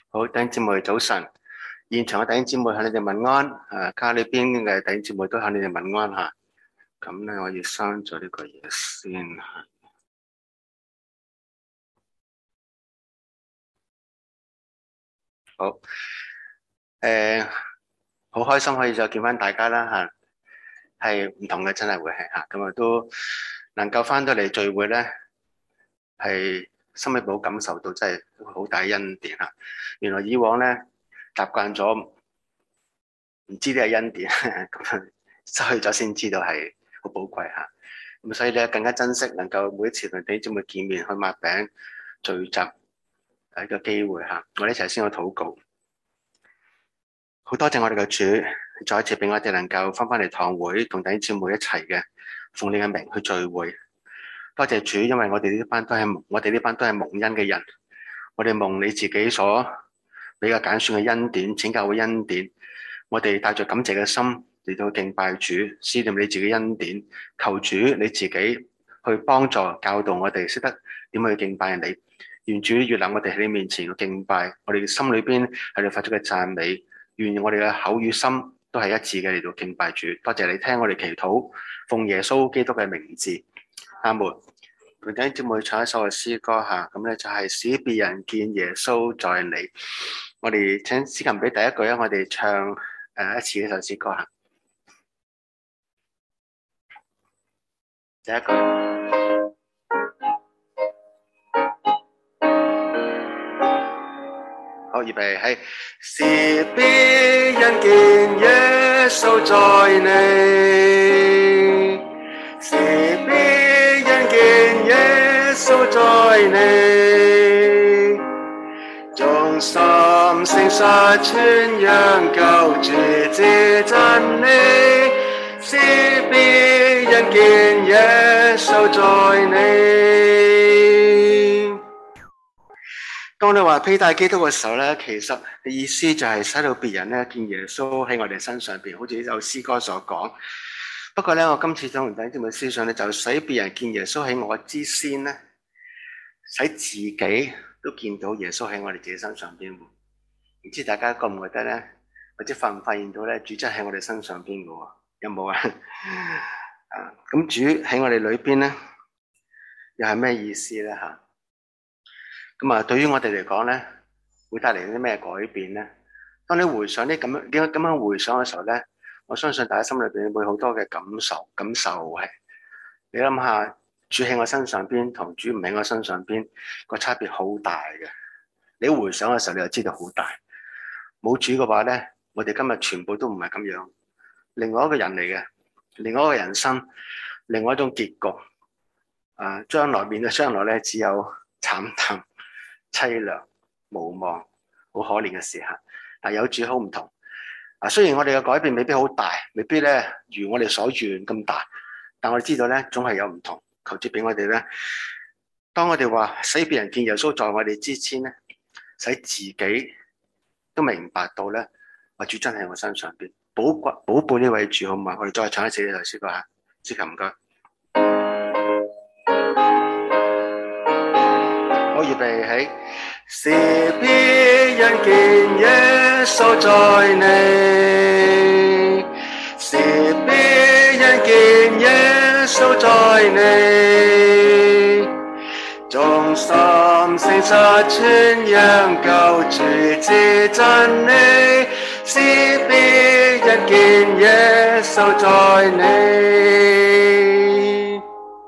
好，弟兄姊妹早晨，現場嘅弟兄姊妹向你哋問安，家裏邊嘅弟兄姊妹都向你哋問安吓。咁咧，我要刪咗呢個嘢先吓。好，好開心可以再見翻大家啦吓，係唔同嘅真係會係吓，咁都能夠翻到嚟聚會咧，係心裏冇感受到真係好大恩典吓。原來以往咧習慣咗唔知呢係恩典，咁失去咗先知道係好寶貴吓。咁所以咧更加珍惜能夠每一次同弟兄姊妹見面去擘餅聚集係一個機會吓。我哋一齊先去禱告，好多謝我哋嘅主，再一次俾我哋能夠翻嚟堂會，同弟兄姊妹一齊嘅奉你嘅名去聚會。多謝主，因為我哋呢班都係蒙恩嘅人，我哋蒙你自己所比較揀選嘅恩典，拯救嘅恩典，我哋帶着感謝嘅心嚟到敬拜主，思念你自己恩典，求主你自己去幫助教導我哋識得點去敬拜你。願主悅納我哋喺你面前嘅敬拜，我哋心裏邊喺度發出嘅讚美，願我哋嘅口與心都係一致嘅嚟到敬拜主。多謝你聽我哋祈禱，奉耶穌基督嘅名字，阿門。同弟兄姊妹唱一首嘅詩歌吓，咁咧就係使別人見耶穌在你。我哋請司琴俾第一句啊，我哋唱一次呢首詩歌吓。第一句，好，預備係使別人見耶穌在你，使別人見耶穌在你，忠心誠實傳揚救主之真理，使別人見耶穌在你。當你話披戴基督嘅時候咧，其實意思就係使到別人咧見耶穌喺我哋身上邊，好似呢首詩歌所講。不過咧，我今次想同弟兄姊妹思想咧，就使別人見耶穌喺我之先咧，使自己都見到耶穌喺我哋自己身上邊。唔知大家覺唔覺得咧，或者發唔發現到咧，主真喺我哋身上邊嘅？有冇啊？咁主喺我哋裏邊咧，又係咩意思咧？吓？咁啊，對於我哋嚟講咧，會帶嚟啲咩改變咧？當你回想啲咁樣回想嘅時候咧，我相信大家心裏邊會好多嘅感受係。你諗下，主喺我身上邊同主唔喺我身上邊個差別好大嘅。你回想嘅時候，你就知道好大。冇主嘅話咧，我哋今日全部都唔係咁樣，另外一個人嚟嘅，另外一個人生，另外一種結局。將來面對將來咧，只有慘淡、淒涼、無望、好可憐嘅時刻。但有主好唔同。雖然我哋嘅改變未必好大，未必咧如我哋所願咁大，但我哋知道咧，總係有唔同。求主俾我哋咧，當我哋話使別人見耶穌在我哋之前咧，使自己都明白到咧，話主真喺我身上邊，寶貝呢位主好嘛？我哋再唱一次呢首詩歌吓，司琴唔該。好，預備起，使別人見耶穌在你，使別人見耶穌在你，忠心誠實傳揚救主之真理，使別人見耶穌在你。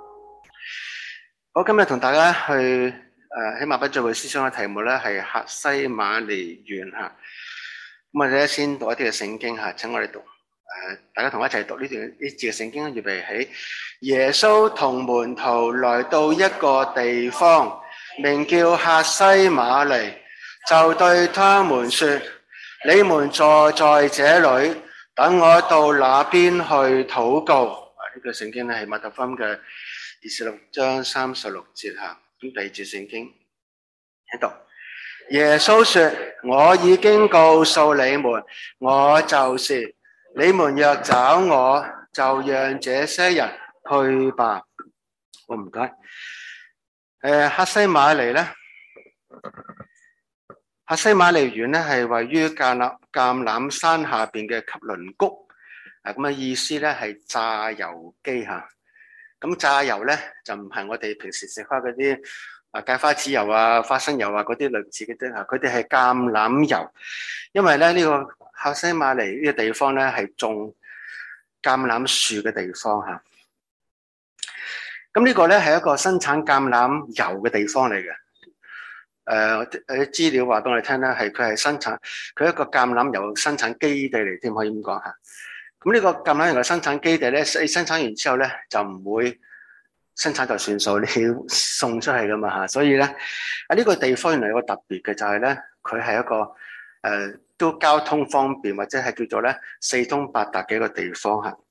好，今日同大家去喺馬筆聚會思想嘅題目咧係客西馬尼園吓。咁我哋咧先讀一啲嘅聖經吓，請我哋讀大家同我一齊讀呢節嘅聖經。預備起，耶穌同門徒來到一個地方，名叫客西馬尼，就對他們說：你們坐在這裏，等我到那邊去禱告。呢個聖經咧係馬太福音嘅26章36節吓。咁第二節聖經喺度，耶穌說：我已經告訴你們，我就是。你們若找我，就讓這些人去吧。我唔該。客西馬尼咧， 客西馬尼園咧係位於橄欖山下邊嘅汲淪谷，咁嘅意思咧係榨油機嚇。咁榨油咧就唔係我哋平時食開嗰啲芥花籽油啊、花生油啊嗰啲類似嘅啫嚇，佢哋係橄欖油。因為咧呢個客西馬尼呢個地方咧係種橄欖樹嘅地方嚇。咁呢個咧係一個生產橄欖油嘅地方嚟嘅。有啲資料話俾我哋聽咧，佢係生產佢一個橄欖油生產基地嚟添，可以咁講嚇。咁呢個橄欖油嘅生產基地咧，你生產完之後咧就唔會生產就算數，你要送出去噶嘛嚇。所以咧呢個地方原來有個特別嘅就係咧，佢係一個都交通方便或者係叫做咧四通八達嘅一個地方嚇。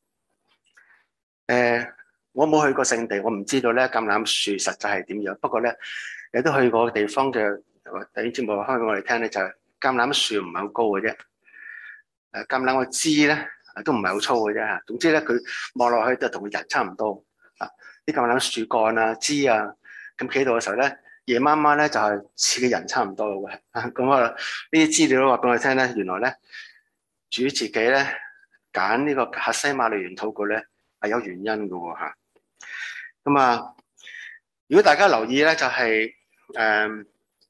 我冇去過聖地，我唔知道咧橄欖樹實際係點樣。不過咧，有都去過嘅地方嘅第啲節目開俾我哋聽咧，就係橄欖樹唔係好高嘅啫。橄欖個枝咧都唔係好粗嘅啫嚇。總之咧，佢望落去就同人差唔多啊。啲橄欖樹幹啊、枝啊，咁企度嘅時候咧，夜媽媽咧就係似嘅人差唔多嘅。咁啊，呢啲資料都話俾我哋聽咧，原來咧主自己咧揀呢個客西馬尼園禱告咧係有原因嘅喎嚇。咁啊，如果大家留意咧，就係喺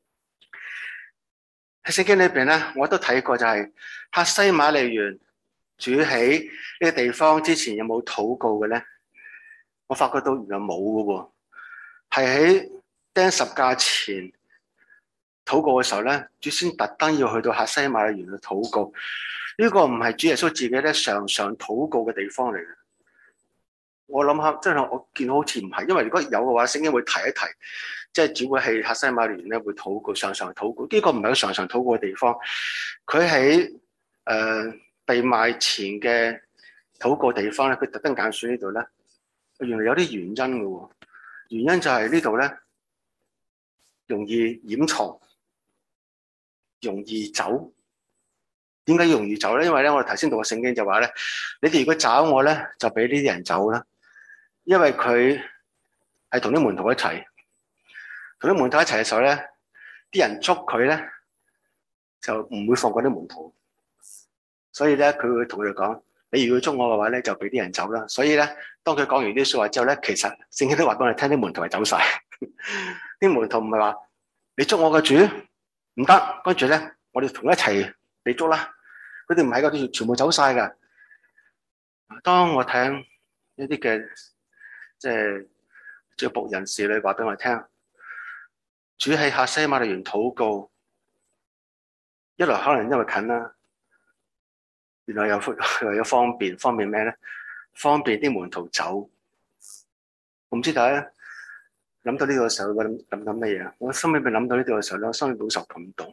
聖經裏邊咧，我都睇過就係客西馬尼園主喺呢個地方之前有冇禱告嘅咧？我發覺到原來冇嘅喎，係喺釘十架前禱告嘅時候咧，主先特登要去到客西馬尼園去禱告。呢個唔係主耶穌自己咧常常禱告嘅地方嚟嘅。我諗下，真係我見到好似唔係，因為如果有嘅話，聖經會提一提，即係只會係客西馬尼園咧會禱告，常常禱告。呢個唔係佢常常禱告嘅地方，佢喺被賣前嘅禱告地方咧，佢特登揀選呢度咧，原來有啲原因嘅喎。原因就係呢度咧容易掩藏，容易走。點解容易走咧？因為咧，我哋頭先讀嘅聖經就話咧，你哋如果找我咧，就俾呢啲人走啦。因為佢係同啲門徒一齊，同啲門徒一齊嘅時候咧，啲人捉佢咧就唔會放過啲門徒，所以咧佢會同佢哋講：你如果捉我嘅話咧，就俾啲人走啦。所以咧，當佢講完啲説話之後咧，其實聖經都話俾我哋聽，啲門徒係走晒。啲門徒唔係話你捉我嘅主唔得，跟住咧我哋同一齊被捉啦。佢哋唔係㗎，佢全部走晒㗎。當我聽一啲嘅即係做僕人士女話俾我聽，主喺客西馬尼園禱告，一來可能因為近啦，原來又方便咩咧？方便啲門徒走。我唔知大家諗到呢個時候會諗乜嘢？我心裏邊諗到呢度嘅時候咧，我心裏邊好受感動。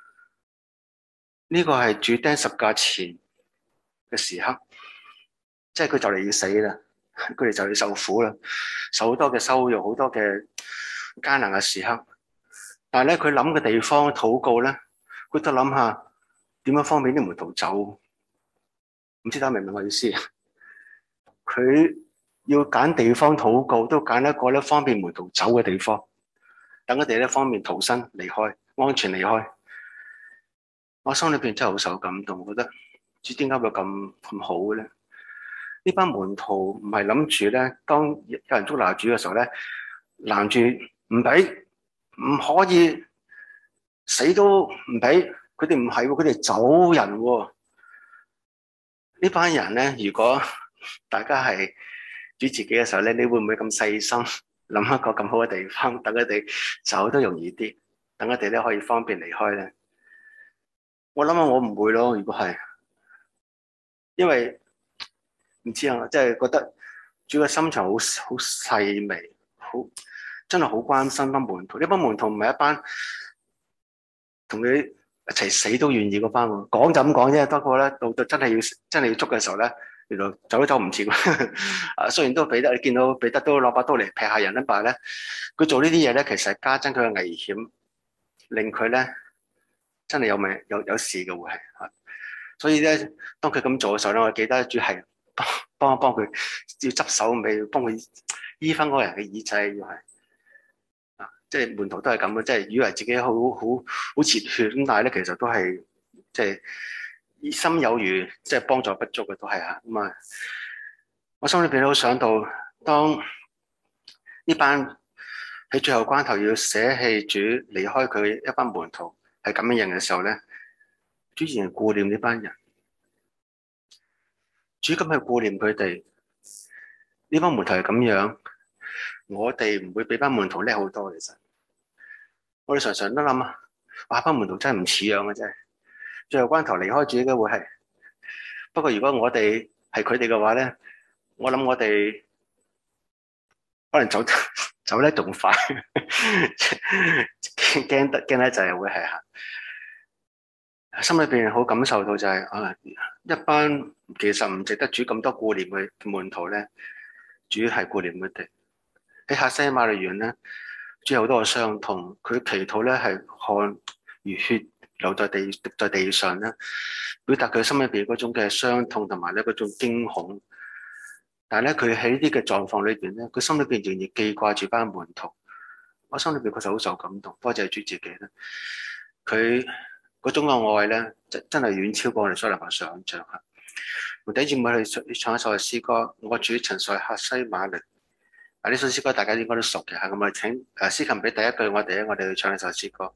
呢個係主釘十架前嘅時刻，即係佢就嚟要死啦，佢哋就要受苦啦，受好多嘅羞辱，好多嘅艱難嘅時刻。但係咧，佢諗嘅地方禱告咧，佢都諗下點樣方便啲門徒走。唔知大家明唔明我意思？佢要揀地方禱告，都揀一個咧方便門徒走嘅地方，等佢哋咧方便逃生離開，安全離開。我心裏邊真係好受感動，我覺得主點解會咁好嘅咧？呢班門徒唔係諗住咧，當有人捉拿主嘅時候咧，攔住唔俾，唔可以死都唔俾。佢哋唔係喎，佢哋走人喎。呢班人咧，如果大家係主自己嘅時候咧，你會唔會咁細心諗一個咁好嘅地方，等佢哋走都容易啲，等佢哋咧可以方便離開咧？我諗下我唔會咯，如果係，因為唔知啊，即係覺得主嘅心腸好細微，好真係好關心班門徒。呢班門徒唔係一班同佢一齊死都願意嗰班喎，講就咁講啫。不過咧，到真係要捉嘅時候咧，原來走都走唔切。啊，雖然都彼得，你見到彼得都攞把刀嚟劈下人啦，但係咧，佢做呢啲嘢咧，其實係加增佢嘅危險，令佢咧真係有事嘅會係嚇。所以咧，當佢咁做嘅時候咧，我記得主係幫佢，要執手尾，幫佢醫翻嗰個人嘅耳仔，要係啊。 即係門徒都係咁嘅，即係以為自己好熱血咁，但係咧其實都係即係熱心有餘，即係幫助不足嘅都係嚇咁啊！我心裏邊都想到，當呢班喺最後關頭要捨棄主離開佢一班門徒係咁樣人嘅時候咧，主仍然顧念呢班人，主咁去顧念佢哋。呢班門徒係咁樣，我哋唔會比班門徒叻好多。其實我哋常常都諗啊，哇！班門徒真係唔似樣嘅啫，最後關頭離開主嘅會係。不過如果我哋係佢哋嘅話咧，我諗我哋可能走得仲快，驚得就係會係心裏邊好感受到就係一班其實唔值得主咁多顧念嘅門徒咧，主係顧念佢哋。喺客西馬尼園咧，主有好多個傷痛，佢祈禱咧係汗如血流在地上咧，表達佢心裏邊嗰種嘅傷痛同埋咧嗰種驚恐。但係咧，佢喺呢啲嘅狀況裏邊咧，佢心裏邊仍然記掛住班門徒。我心裏邊確實好受感動，多謝主自己咧，佢嗰種嘅愛咧，真係遠超過我哋所能夠想象嚇。我第一節目去唱一首嘅詩歌，我主曾在客西馬尼。呢首詩歌大家應該都熟嘅嚇，咁我哋請司琴俾第一句我哋去唱呢首詩歌。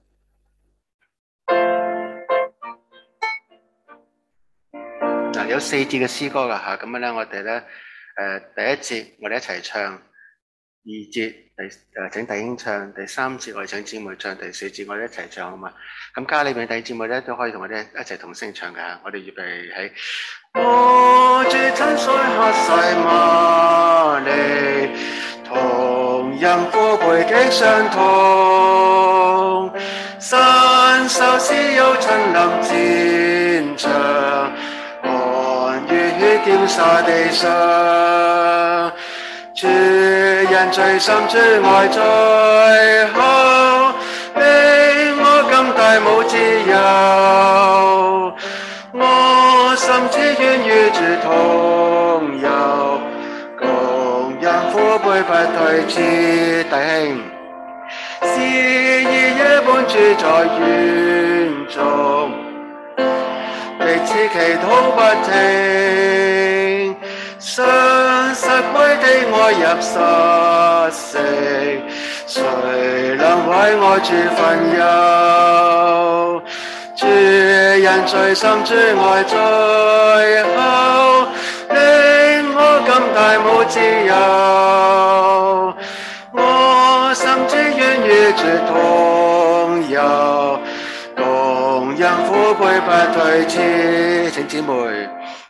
有4節嘅詩歌噶嚇，咁樣咧我哋咧第一節我哋一齊唱，二節請弟兄唱，第3節我哋請姊妹唱，第4節我哋一齊唱好嘛？咁家裏邊弟兄姊妹咧都可以同我哋一齊同聲唱嘅嚇，我哋預備起。我主曾在客西馬尼，同人苦背極傷痛，身受私憂親臨戰場，汗如血澆灑地上，主人最深，主愛最厚，令我今大無自由。我心只願與主同遊，共飲苦杯不退遲。弟兄，時而夜半住在園中，彼此祈禱不停，信實歸地愛入實性，誰能為我主分憂？主人最深，主愛最厚，令我今大無自由。我心只願與主同遊，共飲苦杯不退遲。請姊妹。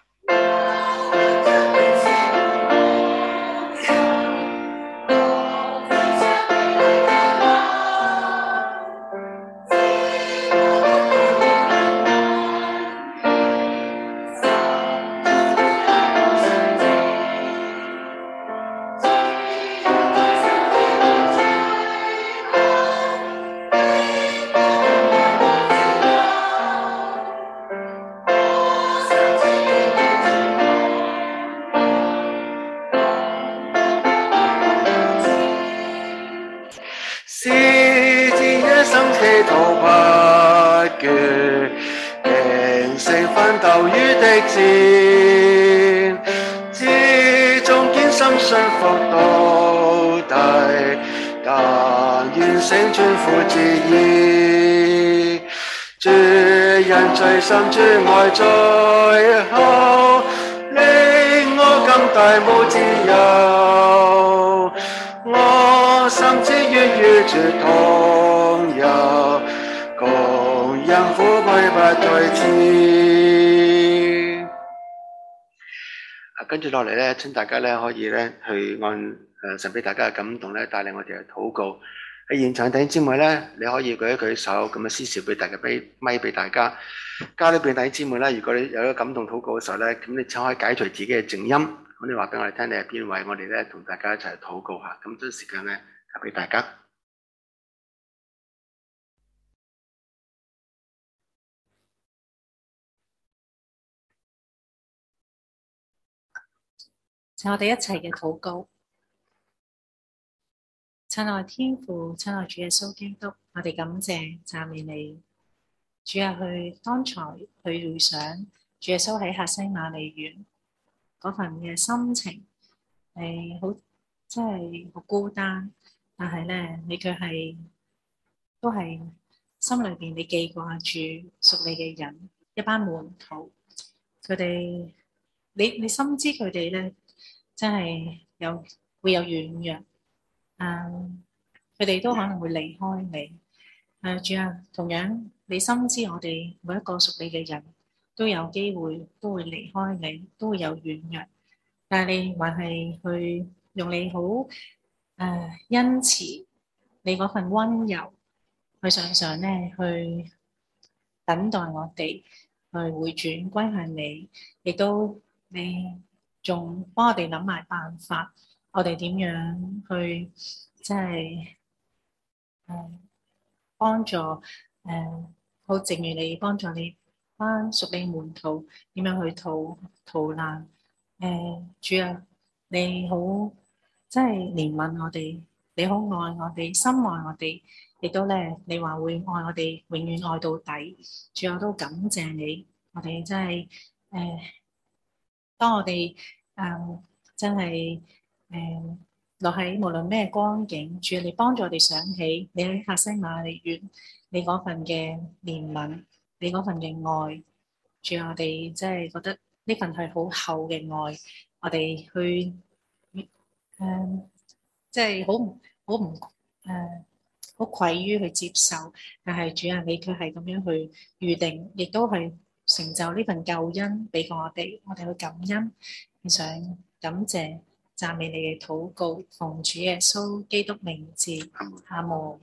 信服到底，但願成全父旨意。主人最深，主愛最厚，令我今大無自由。我心只願與主同遊，共飲苦杯不退遲。跟住落嚟咧，請大家咧可以咧去按神俾大家嘅感動咧，帶領我哋去禱告。喺現場弟兄姊妹咧，你可以舉一舉手，咁啊施捨俾大家，俾咪俾大家。家裏邊弟兄姊妹咧，如果你有咗感動禱告嘅時候咧，咁你就可以解除自己嘅靜音，咁你話俾我哋聽你係邊位，我哋咧同大家一齊禱告下。咁將時間咧交俾大家。 請我哋一齊嘅禱告。 親愛天父，親愛主耶穌基督，我哋感謝讚美你。主啊，剛才去回想主耶穌喺客西馬尼園嗰份嘅心情，係好真係好孤單，但係咧你卻係都係心裏邊你記掛住屬你嘅人，一班門徒，佢哋你深知佢哋咧真係會有軟弱。佢哋都可能會離開你。主啊，同樣你深知我哋每一個屬你嘅人都有機會都會離開你，都會有軟弱，但係你還係去用你好恩慈，你嗰份溫柔去常常咧去等待我哋去回轉歸向你，亦都你仲幫我哋諗埋辦法，我哋點樣去即係幫助好正如你幫助你班屬你門徒點樣去逃難。主啊，你好真係憐憫我哋，你好愛我哋，深愛我哋，亦都咧你話會愛我哋，永遠愛到底。主啊，我都感謝你，我哋真係當我哋真係落喺無論咩光景，主啊，你幫助我哋想起你喺客西馬尼園，你嗰份嘅憐憫，你嗰份嘅愛，主啊，我哋真係覺得呢份係好厚嘅愛，我哋去即係好愧於去接受，但係主啊，你卻係咁樣去預定，亦都係成就呢份救恩俾過我哋，我哋去感恩，想感謝讚美你嘅禱告，奉主耶穌基督名字，阿門。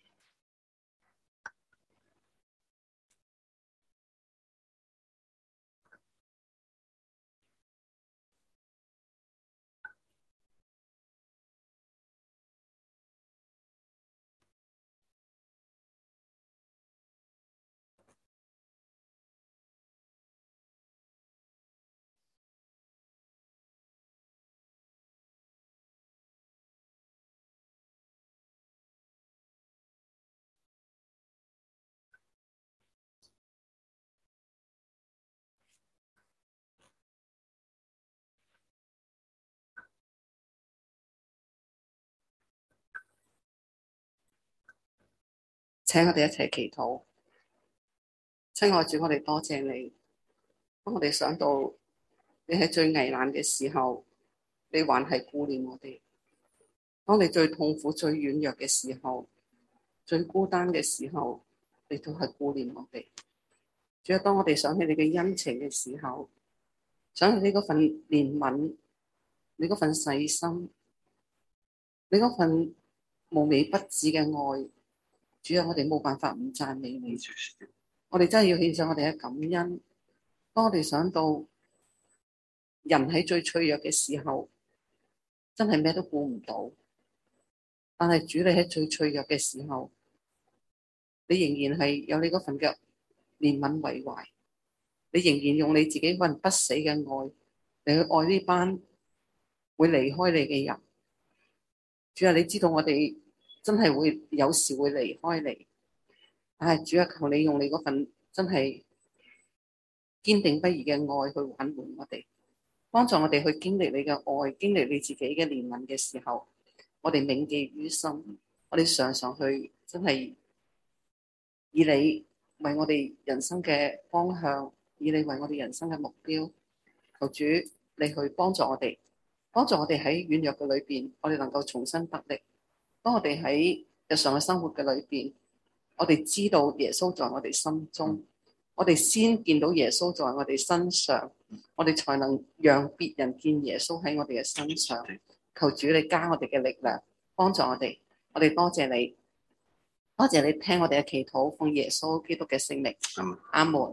請我哋一齊祈禱。親愛主，我哋多謝你。當我哋想到你喺最危難嘅時候，你還係顧念我哋；當你最痛苦、最軟弱嘅時候，最孤單嘅時候，你都係顧念我哋。主啊，當我哋想起你嘅恩情嘅時候，想起你嗰份憐憫，你嗰份細心，你嗰份無微不至嘅愛，主啊，我哋冇辦法唔讚美你。我哋真係要獻上我哋嘅感恩。當我哋想到人喺最脆弱嘅時候，真係咩都顧唔到，但係主，你喺最脆弱嘅時候，你仍然係有你嗰份嘅憐憫為懷，你仍然用你自己份不死嘅愛嚟去愛呢班會離開你嘅人。主啊，你知道我哋真係會有時會離開你，但係主啊，求你用你嗰份真係堅定不移嘅愛去挽回我哋，幫助我哋去經歷你嘅愛，經歷你自己嘅憐憫嘅時候，我哋銘記於心，我哋常常去真係以你為我哋人生嘅方向，以你為我哋人生嘅目標。求主你去幫助我哋，幫助我哋喺軟弱嘅裏邊，我哋能夠重新得力。當我哋喺日常嘅生活嘅裏邊，我哋知道耶穌在我哋心中，我哋先見到耶穌在我哋身上，我哋才能讓別人見耶穌喺我哋嘅身上。求主你加我哋嘅力量，幫助我哋。我哋多謝你，多謝你聽我哋嘅祈禱，奉耶穌基督嘅聖名，阿門。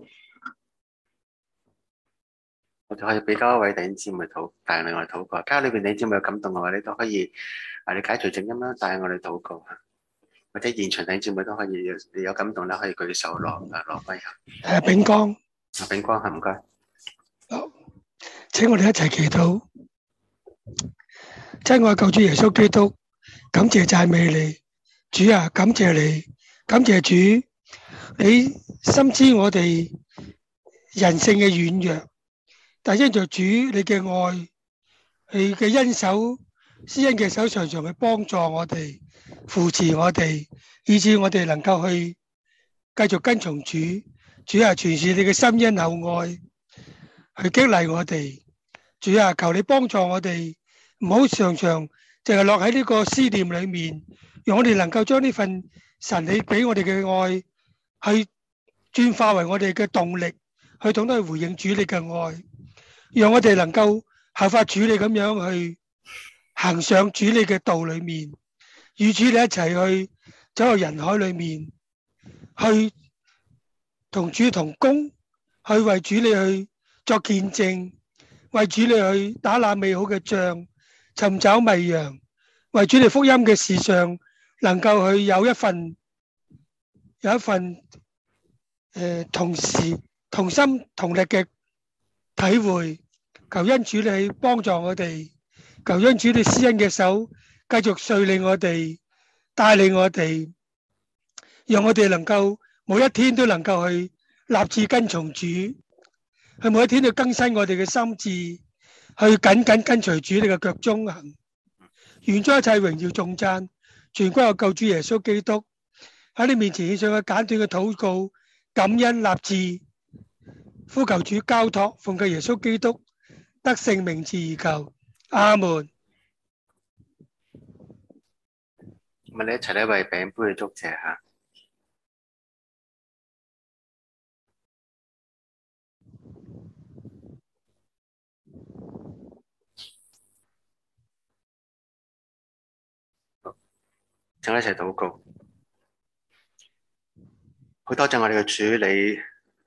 我哋可以俾多一位弟兄姊妹帶領我哋禱告。家裏邊弟兄姊妹有感動嘅話，你都可以你解除靜音啦，帶我哋禱告。或者現場弟兄姊妹都可以，你有感動咧，可以舉手攞咪。 炳光， 炳光係唔該。 好，請我哋一齊祈禱。親愛救主耶穌基督， 感謝讚美你，主啊，感謝你，感謝主，你深知我哋人性嘅軟弱，但因着主你嘅愛，你嘅恩手，施恩嘅手常常去幫助我哋，扶持我哋，以致我哋能夠去繼續跟從主。主啊，全是你嘅深恩厚愛去激勵我哋。主啊，求你幫助我哋，唔好常常淨係落喺呢個思念裏面，讓我哋能夠將呢份神你俾我哋嘅愛，去轉化為我哋嘅動力，去懂得去回應主你嘅愛，讓我哋能夠效法主你咁樣去行上主你嘅道裏面，與主你一齊去走入人海裏面，去同主同工，去為主你去作見證，為主你去打那美好嘅仗，尋找迷羊，為主你福音嘅事上，能夠去有一份同時同心同力嘅體會。求恩主你幫助我哋，求恩主你施恩嘅手繼續率領我哋，帶領我哋，讓我哋能夠每一天都能夠去立志跟從主，去每一天都更新我哋嘅心智，去緊緊跟隨主你嘅腳蹤行。願將一切榮耀頌讚全歸我救主耶穌基督。喺你面前獻上嘅簡短嘅禱告，感恩立志，呼求主交託，奉救耶穌基督得勝名字而求，阿門。 咁我哋一齊咧為餅杯去祝謝下。請我一齊禱告。好多謝我哋嘅主，你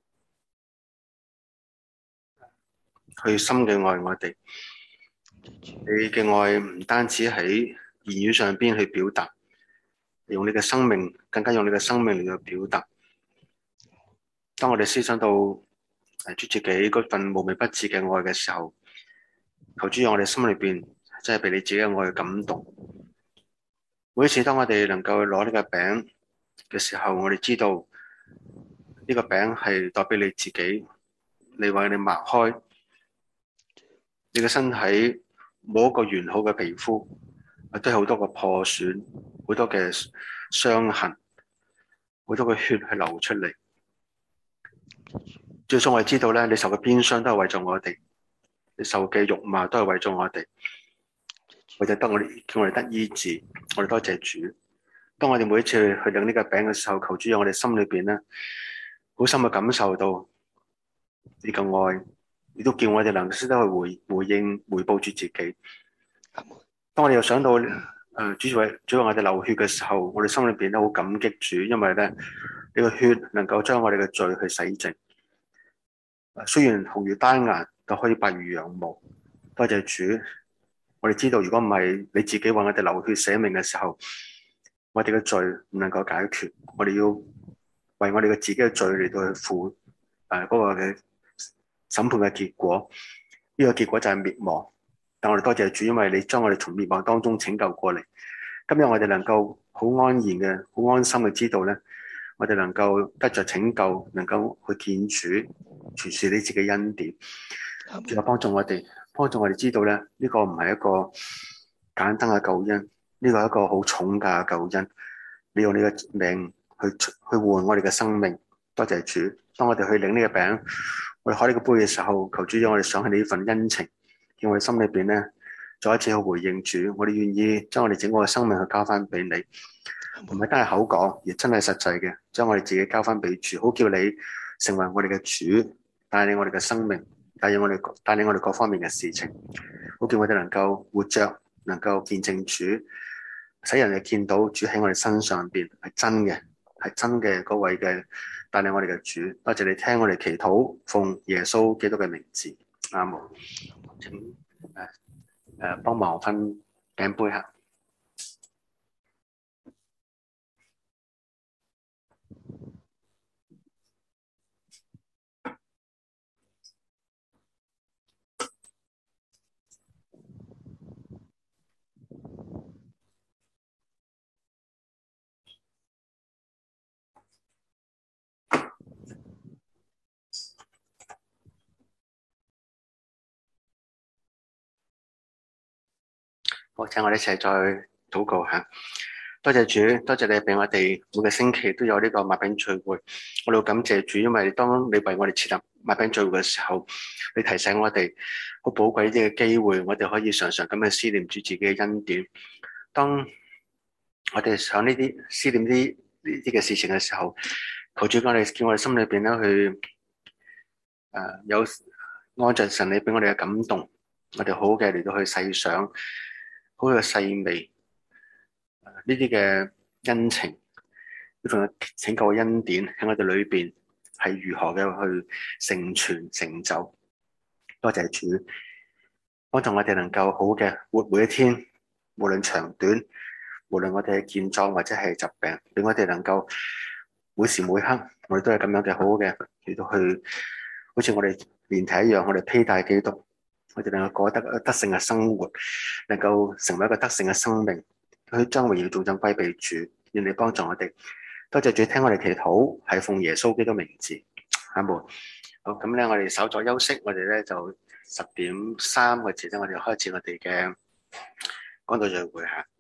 去深嘅愛我哋。你嘅愛唔單止喺言語上邊去表達，用你嘅生命，更加用你嘅生命嚟去表達。當我哋思想到主自己嗰份無微不至嘅愛嘅時候，求主讓我哋心裏邊真係被你自己嘅愛感動。每一次當我哋能夠攞呢個餅嘅時候，我哋知道呢個餅係代表你自己，你為你擘開，你嘅身體冇一個完好嘅皮膚，都有好多個破損，好多嘅傷痕，好多嘅血係流出嚟。最終我哋知道咧，你受嘅鞭傷都係為咗我哋，你受嘅辱罵都係為咗我哋，為咗得我哋叫我哋得醫治。我哋多謝主。當我哋每一次去領呢個餅嘅時候，求主讓我哋心裏邊咧好深嘅感受到呢個愛，亦都叫我哋能夠識得去回應回報住自己。當我哋又想到主為我哋流血嘅時候，我哋心裏邊都好感激主，因為咧呢個血能夠將我哋嘅罪去洗淨。雖然紅如丹顏，就可以白如羊毛。多謝主，我哋知道如果唔係你自己為我哋流血捨命嘅時候，我哋嘅罪唔能夠解決。我哋要為我哋嘅自己嘅罪嚟到去負嗰個嘅審判嘅結果。呢個結果就係滅亡。但我哋多謝主，因為你將我哋從滅亡當中拯救過嚟。今日我哋能夠好安然嘅、好安心嘅知道咧，我哋能夠得着拯救，能夠去見主，全是你自己恩典。仲有幫助我哋知道咧，呢個唔係一個簡單嘅救恩，呢個係一個好重價嘅救恩。你用你嘅命去換我哋嘅生命。多謝主。當我哋去領呢個餅，我哋開呢個杯嘅時候，求主讓我哋想起你呢份恩情，叫我哋心裏邊咧再一次去回應主。我哋願意將我哋整個嘅生命去交翻俾你，唔係單係口講，而真係實際嘅，將我哋自己交翻俾主，好叫你成為我哋嘅主，帶領我哋嘅生命，帶領我哋各方面嘅事情，好叫我哋能夠活着，能夠見證主，使人哋見到主喺我哋身上邊係真嘅嗰位嘅帶領我哋嘅主。多謝你聽我哋祈禱，奉耶穌基督嘅名字，阿門。請幫忙分餅杯下。 好，請我哋一齊再禱告下。多謝主，多謝你俾我哋每個星期都有呢個麥餅聚會。我哋感謝主，因為當你為我哋設立麥餅聚會嘅時候，你提醒我哋好寶貴呢個機會，我哋可以常常咁去思念住自己嘅恩典。當我哋想呢啲思念呢啲嘅事情嘅時候，求主我哋叫我哋心裏邊咧去有按着神你俾我哋嘅感動，我哋好嘅嚟到去細想，好嘅細微呢啲嘅恩情，呢份拯救嘅恩典喺我哋裏邊係如何嘅去成全成就。多謝主，幫助我哋能夠好嘅活每一天，無論長短，無論我哋係健壯或者係疾病，俾我哋能夠每時每刻，我哋都係咁樣嘅好嘅嚟到去，好似我哋連體一樣，我哋披戴基督，我哋能夠過得得勝嘅生活，能夠成為一個得勝嘅生命，去將榮耀頌讚歸俾主，願你幫助我哋。多謝主聽我哋祈禱，係奉耶穌基督名字，阿門。好，咁咧我哋稍作休息，我哋咧就10:03個字咧，我哋開始我哋嘅講道聚會嚇。